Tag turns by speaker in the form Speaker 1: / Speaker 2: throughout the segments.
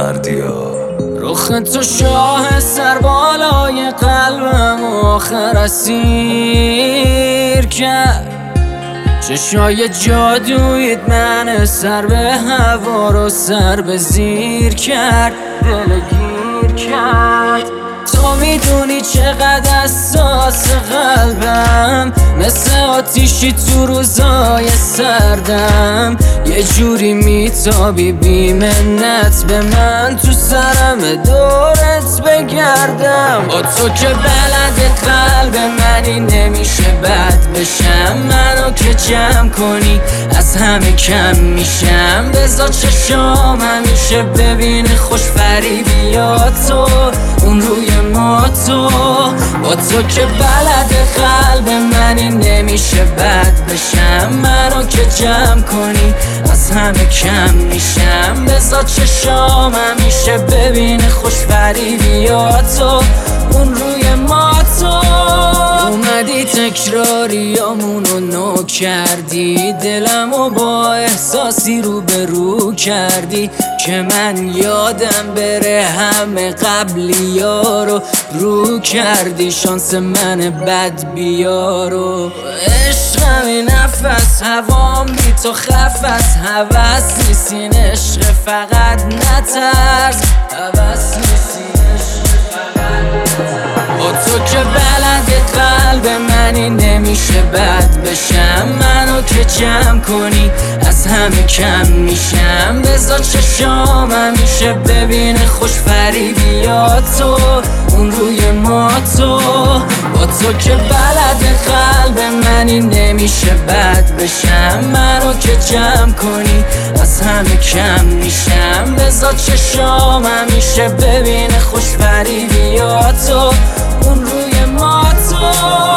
Speaker 1: کردی ها.
Speaker 2: رخ تو شاه سربالای قلبم آخر اسیر کرد. چشای جادویت من سر به هوا رو سر به زیر کرد، دلگیر کرد. تو میدونی چقدر حساس قلبم، مثل آتیشی تو روزای سردم. یه جوری میتابی بی منت به من، تو سرم دورت بگردم. با تو که بلد قلب منی نمیشه بد بشم. منو که جمع کنی از همه کم میشم. بذار چشام همیشه ببینه خوش فریبی یا تو اون روی ما تو. با تو که بلد قلب منی نمیشه بد بشم. منو که جمع کنی از همه کم میشم. بذار چشام همیشه ببینه خوش فریبی یا تو اون روی ما تو. اومدی تکراریامونو نو کردی، دلمو با احساسی رو به رو کردی که من یادم بره همه قبلی ها رو کردی. شانس من بد بیارو عشقمی نفس هوام بی تو خفت. هوس نیستین عشق فقط نترس، هوس نیستین عشق فقط نترس. با تو که بلد قلب منی نمیشه بد بشم. منو که جمع کنی از همه کم میشم. بذار چشام همیشه ببینه خوش فریبی یا تو اون روی ما تو. با تو که بلد قلب منی نمیشه بد بشم. منو که جمع کنی از همه کم میشم. بذار چشام همیشه ببینه خوش فریبی یا تو اون روی ما تو.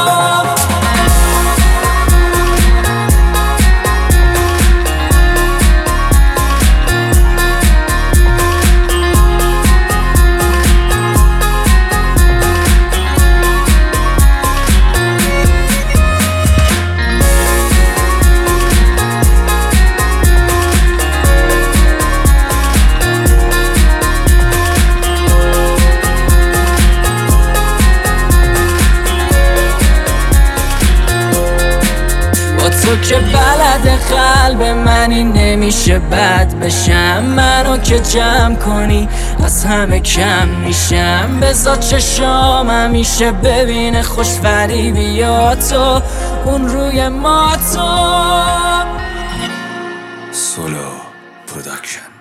Speaker 2: تو که بلد قلب منی نمیشه بد بشم. منو که جمع کنی از همه کم میشم. بذار چشام همیشه ببینه خوش فریبی یا تو اون روی ما تو.
Speaker 1: سولو پروداکشن.